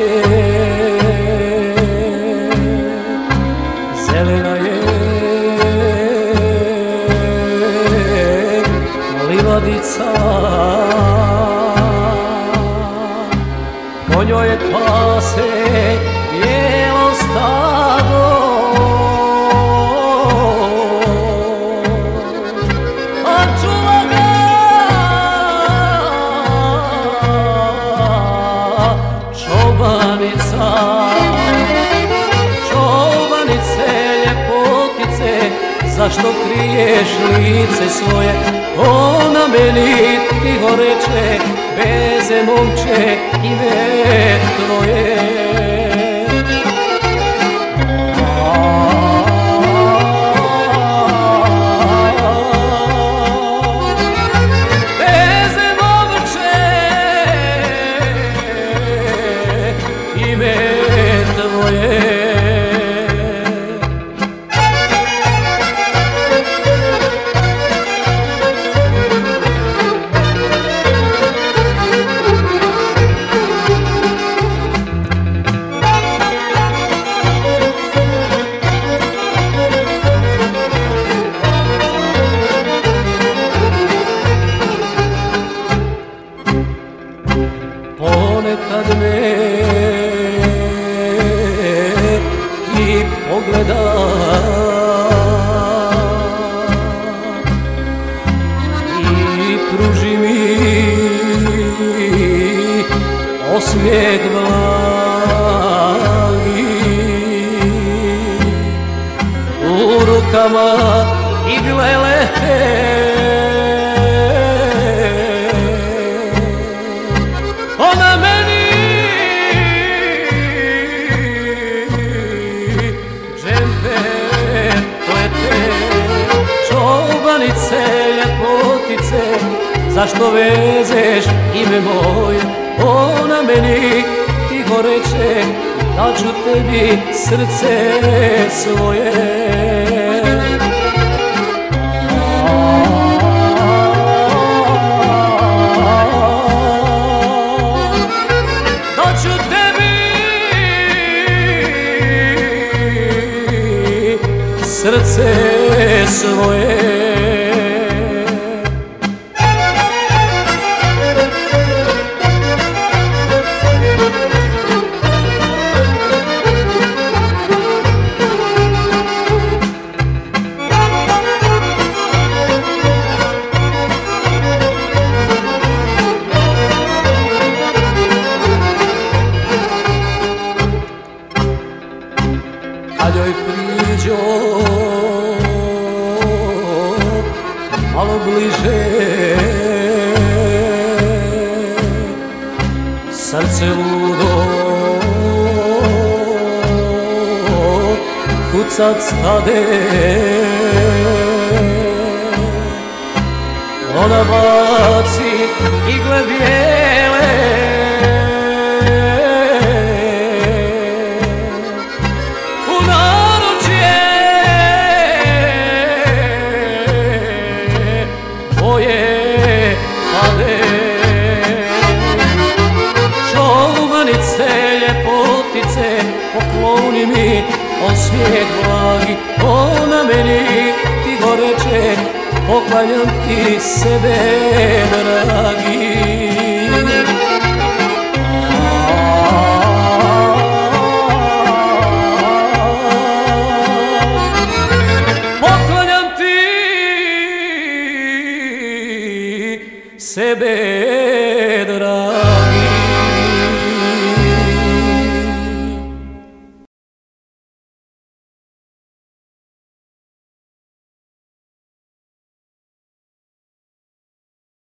zelena je livadica, po njoj pase bijelo stado, a čuva ga čobanica. Čobanice, ljepotice, zašto kriješ lice svoje? Ona meni tiho reče, beze momče, ime tvoje. Beze momče, ime tvoje. Ponekad me i pogleda i pruži mi osmijeh blagi, u rukama igle lete, ona meni džemper plete. Čobanice, ljepotice, zašto vezeš ime moje? Ona meni tiho reče, da ću tebi srce svoje. Da ću tebi srce svoje. Kad joj priđo malo bliže, srce ludo kucat stade. Ona baci igle bijele, čobanice, ljepotice, pokloni mi osmijeh blagi. Ona meni tiho reče, poklanjam ti sebe, dragi. Poklanjam ti sebe, dragi.